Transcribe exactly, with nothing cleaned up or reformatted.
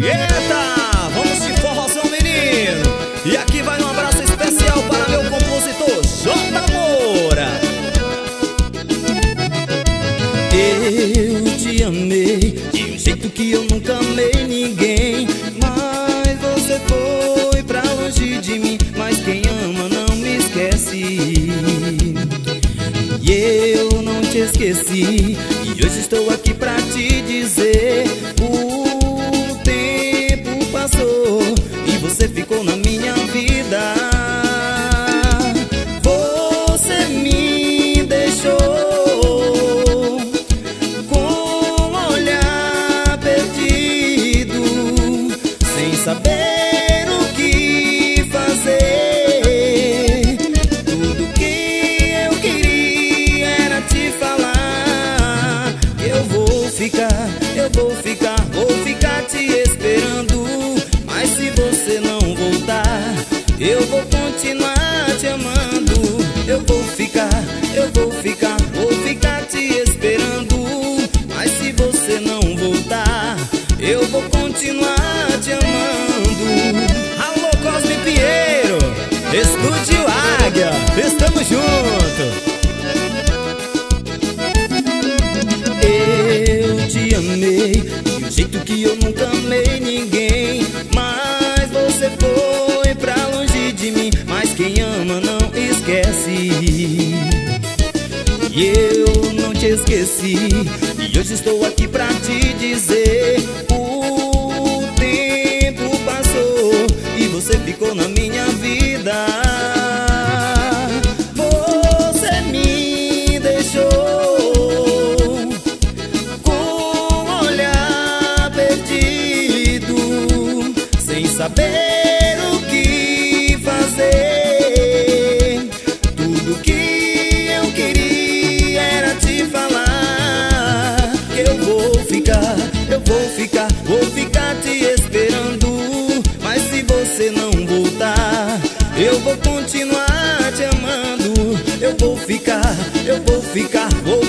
Eita, vamos de forrozão, menino. E aqui vai um abraço especial para meu compositor J. Moura. Eu te amei de um jeito que eu nunca amei ninguém, mas você foi pra longe de mim. Mas quem ama não me esquece, e eu não te esqueci. E hoje estou aqui pra te dizer: o tempo passou e você ficou na minha vida. Você me deixou com um olhar perdido, sem saber o que fazer. Tudo que eu queria era te falar que eu vou ficar, eu vou ficar, vou ficar te esperando. Mas se você não voltar, eu vou continuar te amando. Eu vou ficar, eu vou ficar, vou ficar te esperando. Mas se você não voltar, eu vou continuar te amando. Alô, Cosme Pinheiro, Estúdio Águia, estamos juntos. Eu te amei de um jeito que eu nunca amei ninguém, mas você foi pra longe de mim. Mas quem ama não esquece, e eu não te esqueci. E hoje estou aqui pra te dizer: o tempo passou e você ficou na minha vida. Você me deixou com um olhar perdido, sem saber o que fazer. Tudo que eu queria era te falar que eu vou ficar, eu vou ficar, vou ficar te esperando. Mas se você não voltar, eu vou continuar te amando. Eu vou ficar, eu vou ficar, vou